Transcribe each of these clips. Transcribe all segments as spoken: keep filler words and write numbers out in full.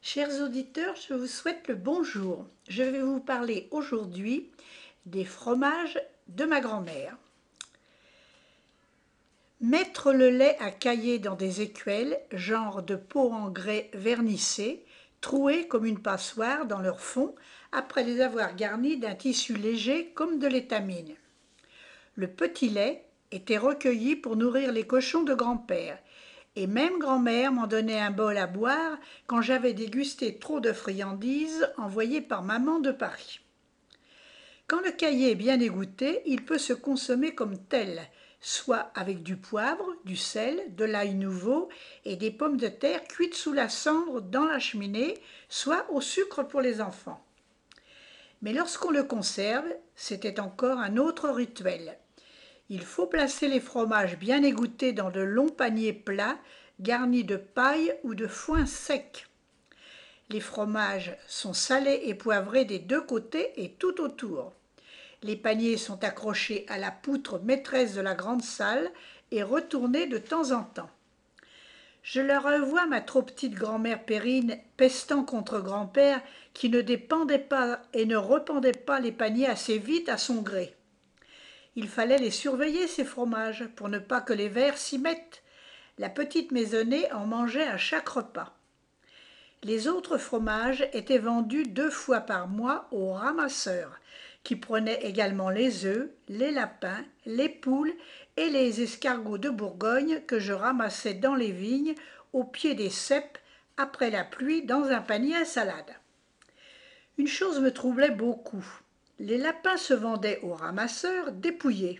Chers auditeurs, je vous souhaite le bonjour. Je vais vous parler aujourd'hui des fromages de ma grand-mère. Mettre le lait à cailler dans des écuelles, genre de pots en grès vernissés, troués comme une passoire dans leur fond, après les avoir garnis d'un tissu léger comme de l'étamine. Le petit lait était recueilli pour nourrir les cochons de grand-père, et même grand-mère m'en donnait un bol à boire quand j'avais dégusté trop de friandises envoyées par maman de Paris. Quand le caillé est bien égoutté, il peut se consommer comme tel, soit avec du poivre, du sel, de l'ail nouveau et des pommes de terre cuites sous la cendre dans la cheminée, soit au sucre pour les enfants. Mais lorsqu'on le conserve, c'était encore un autre rituel. Il faut placer les fromages bien égouttés dans de longs paniers plats garnis de paille ou de foin sec. Les fromages sont salés et poivrés des deux côtés et tout autour. Les paniers sont accrochés à la poutre maîtresse de la grande salle et retournés de temps en temps. Je leur revois ma trop petite grand-mère Périne pestant contre grand-père qui ne dépendait pas et ne rependait pas les paniers assez vite à son gré. Il fallait les surveiller, ces fromages, pour ne pas que les vers s'y mettent. La petite maisonnée en mangeait à chaque repas. Les autres fromages étaient vendus deux fois par mois aux ramasseurs, qui prenaient également les œufs, les lapins, les poules et les escargots de Bourgogne que je ramassais dans les vignes, au pied des ceps, après la pluie, dans un panier à salade. Une chose me troublait beaucoup. Les lapins se vendaient aux ramasseurs dépouillés.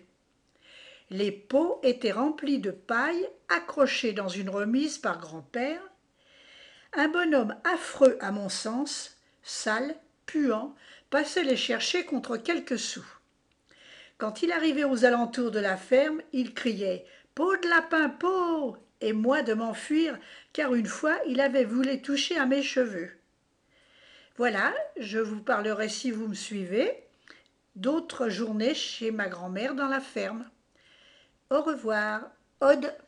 Les pots étaient remplis de paille accrochée dans une remise par grand-père. Un bonhomme affreux à mon sens, sale, puant, passait les chercher contre quelques sous. Quand il arrivait aux alentours de la ferme, il criait « Peau de lapin, peau !» et moi de m'enfuir, car une fois il avait voulu toucher à mes cheveux. Voilà, je vous parlerai, si vous me suivez, d'autres journées chez ma grand-mère dans la ferme. Au revoir, Aude.